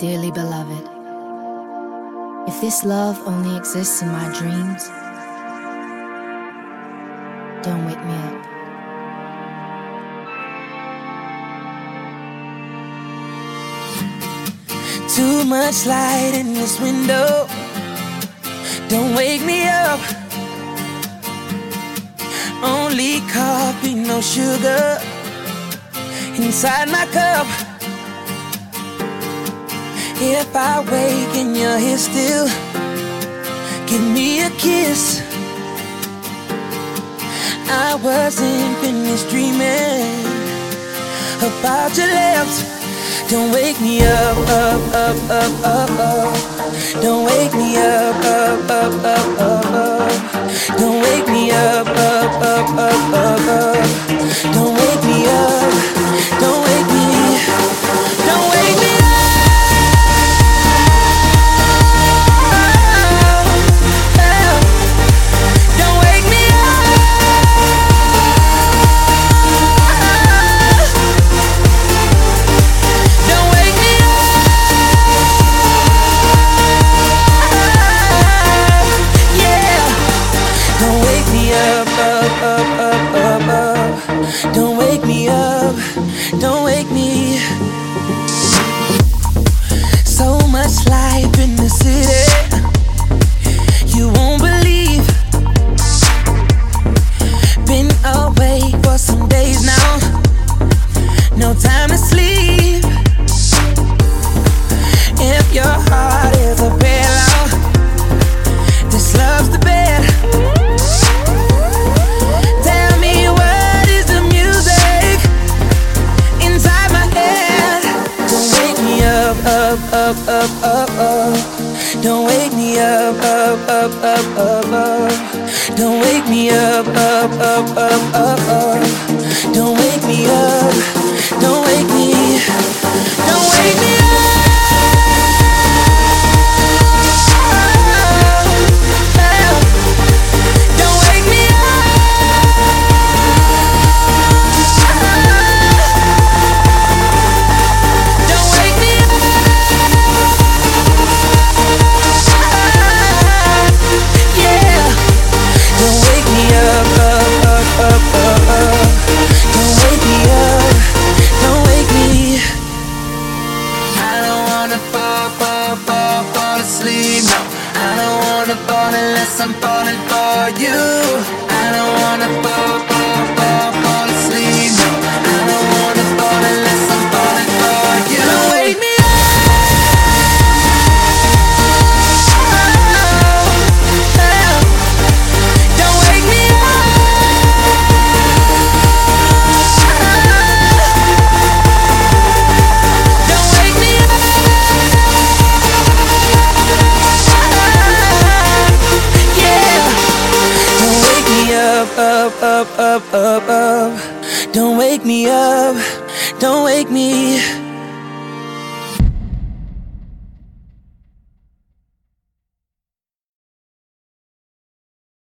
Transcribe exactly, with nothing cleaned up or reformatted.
Dearly beloved, if this love only exists in my dreams, don't wake me up. Too much light in this window, don't wake me up. Only coffee, no sugar inside my cup. If I wake and you're here still, give me a kiss. I wasn't finished dreaming about your lips. Don't wake me up, up, up, up, up, up. Don't wake me up, up, up, up, up, up. Don't wake me up, up, up, up, up, up. Don't wake me up, don't wake me, don't wake me up. Don't wake me up, don't wake me. So much life in the city, you won't believe. Been away for some days now, no time to sleep. If your heart is a pillow, this love's the bed. Up, up, up, up, up. Don't wake me up, up, up, up, up, up. Don't wake me up, up, up, up, up, up. Don't wake me up, don't wake me, don't wake me up. Unless I'm falling for you, I don't wanna fall, fall, fall, fall asleep. No, I don't wanna fall unless I'm falling for you. Don't wake me up. Don't wake me up. Don't wake me up. Up, up, up, up, up. Don't wake me up, don't wake me.